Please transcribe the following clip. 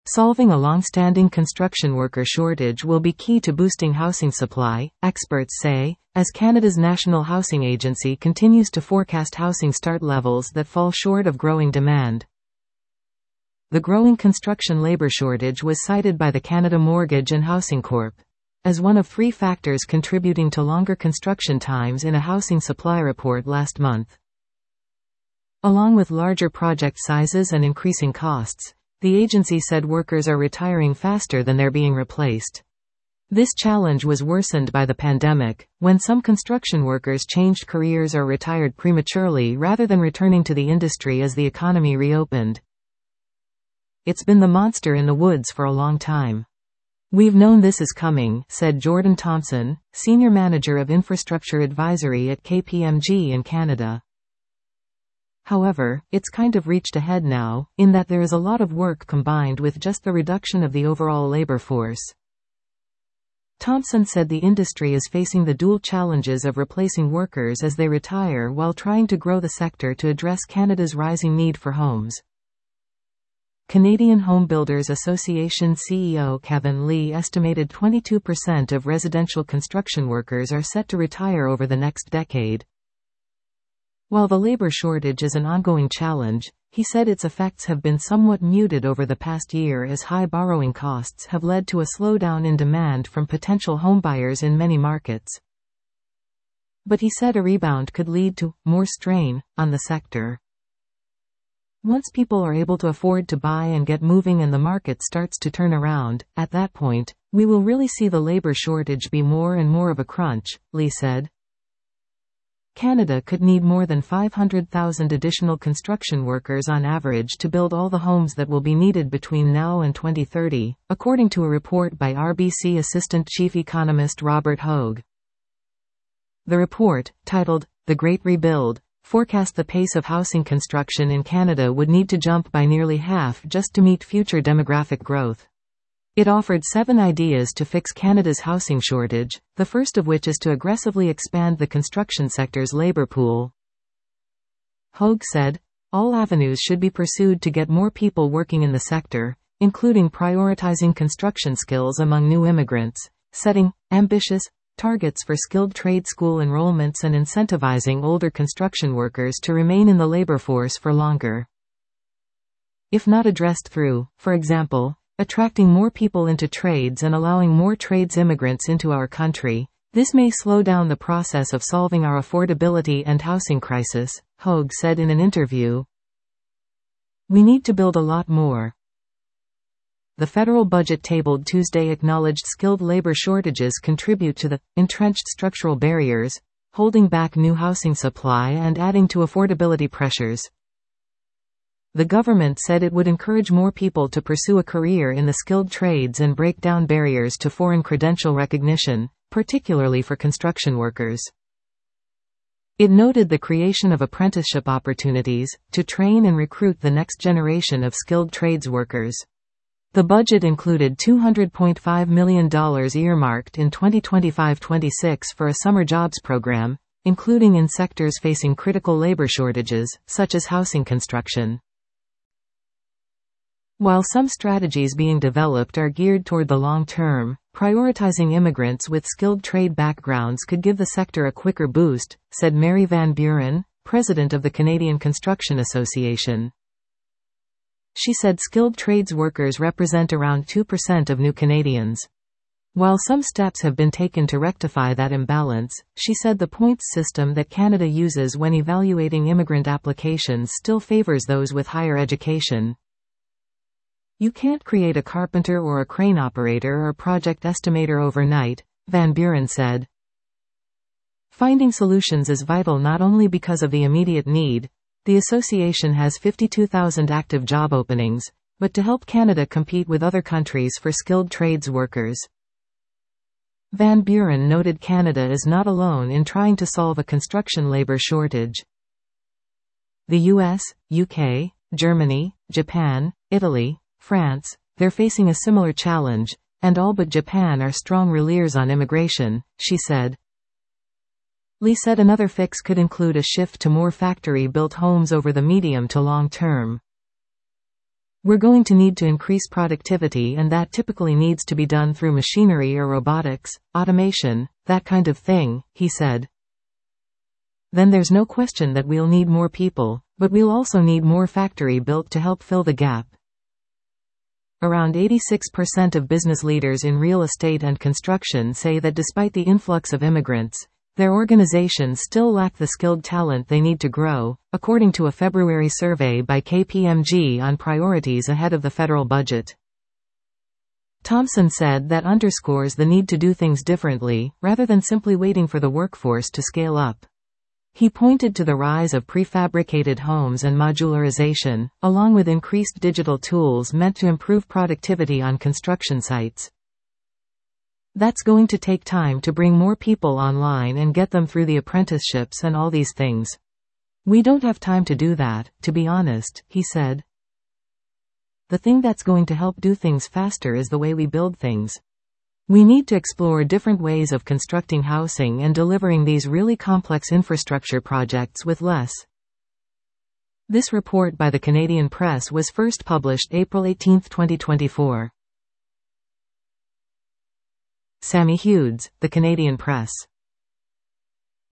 Solving a long-standing construction worker shortage will be key to boosting housing supply, experts say, as Canada's National Housing Agency continues to forecast housing start levels that fall short of growing demand. The growing construction labor shortage was cited by the Canada Mortgage and Housing Corp. as one of 3 factors contributing to longer construction times in a housing supply report last month. Along with larger project sizes and increasing costs, the agency said workers are retiring faster than they're being replaced. This challenge was worsened by the pandemic, when some construction workers changed careers or retired prematurely rather than returning to the industry as the economy reopened. It's been the monster in the woods for a long time. We've known this is coming, said Jordan Thompson, Senior Manager of Infrastructure Advisory at KPMG in Canada. However, it's kind of reached a head now, in that there is a lot of work combined with just the reduction of the overall labor force. Thompson said the industry is facing the dual challenges of replacing workers as they retire while trying to grow the sector to address Canada's rising need for homes. Canadian Home Builders Association CEO Kevin Lee estimated 22% of residential construction workers are set to retire over the next decade. While the labor shortage is an ongoing challenge, he said its effects have been somewhat muted over the past year as high borrowing costs have led to a slowdown in demand from potential homebuyers in many markets. But he said a rebound could lead to more strain on the sector. Once people are able to afford to buy and get moving and the market starts to turn around, at that point, we will really see the labor shortage be more and more of a crunch, Lee said. Canada could need more than 500,000 additional construction workers on average to build all the homes that will be needed between now and 2030, according to a report by RBC Assistant Chief Economist Robert Hogue. The report, titled, The Great Rebuild, forecast the pace of housing construction in Canada would need to jump by nearly half just to meet future demographic growth. It offered 7 ideas to fix Canada's housing shortage, the first of which is to aggressively expand the construction sector's labor pool. Hogue said, all avenues should be pursued to get more people working in the sector, including prioritizing construction skills among new immigrants, setting ambitious targets for skilled trade school enrollments and incentivizing older construction workers to remain in the labor force for longer. If not addressed through, for example, attracting more people into trades and allowing more trades immigrants into our country, this may slow down the process of solving our affordability and housing crisis, Hogue said in an interview. We need to build a lot more. The federal budget tabled Tuesday acknowledged skilled labor shortages contribute to the entrenched structural barriers, holding back new housing supply and adding to affordability pressures. The government said it would encourage more people to pursue a career in the skilled trades and break down barriers to foreign credential recognition, particularly for construction workers. It noted the creation of apprenticeship opportunities to train and recruit the next generation of skilled trades workers. The budget included $200.5 million earmarked in 2025-26 for a summer jobs program, including in sectors facing critical labor shortages, such as housing construction. While some strategies being developed are geared toward the long term, prioritizing immigrants with skilled trade backgrounds could give the sector a quicker boost, said Mary Van Buren, president of the Canadian Construction Association. She said skilled trades workers represent around 2% of new Canadians. While some steps have been taken to rectify that imbalance, she said the points system that Canada uses when evaluating immigrant applications still favors those with higher education. You can't create a carpenter or a crane operator or project estimator overnight, Van Buren said. Finding solutions is vital not only because of the immediate need. The association has 52,000 active job openings, but to help Canada compete with other countries for skilled trades workers. Van Buren noted Canada is not alone in trying to solve a construction labor shortage. The US, UK, Germany, Japan, Italy, France, they're facing a similar challenge, and all but Japan are strong reliers on immigration, she said. Lee said another fix could include a shift to more factory-built homes over the medium to long term. We're going to need to increase productivity, and that typically needs to be done through machinery or robotics, automation, that kind of thing," he said. "Then there's no question that we'll need more people, but we'll also need more factory built to help fill the gap." Around 86% of business leaders in real estate and construction say that despite the influx of immigrants, their organizations still lack the skilled talent they need to grow, according to a February survey by KPMG on priorities ahead of the federal budget. Thompson said that underscores the need to do things differently, rather than simply waiting for the workforce to scale up. He pointed to the rise of prefabricated homes and modularization, along with increased digital tools meant to improve productivity on construction sites. "That's going to take time to bring more people online and get them through the apprenticeships and all these things. We don't have time to do that, to be honest," he said. "The thing that's going to help do things faster is the way we build things. We need to explore different ways of constructing housing and delivering these really complex infrastructure projects with less." This report by the Canadian Press was first published April 18, 2024. Sammy Hughes, The Canadian Press.